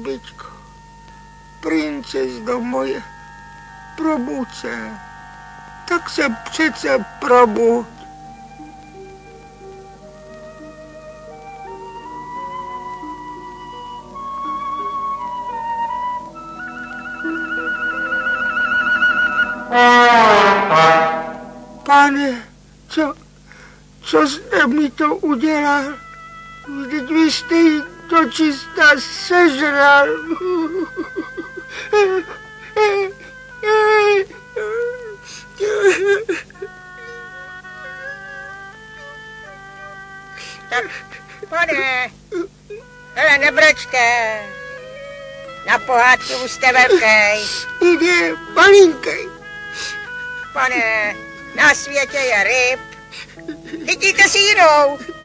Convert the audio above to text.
babičko, princezno moje, probud se, tak se přece probud. Pane, co jste mi to udělal? Vždyť vy jste jí dočista sežral. Tak, pane, hele, nebrečte. Na pohádku už jste velký. Jde malinký. Pane, na světě je ryb. Chytíte si jinou.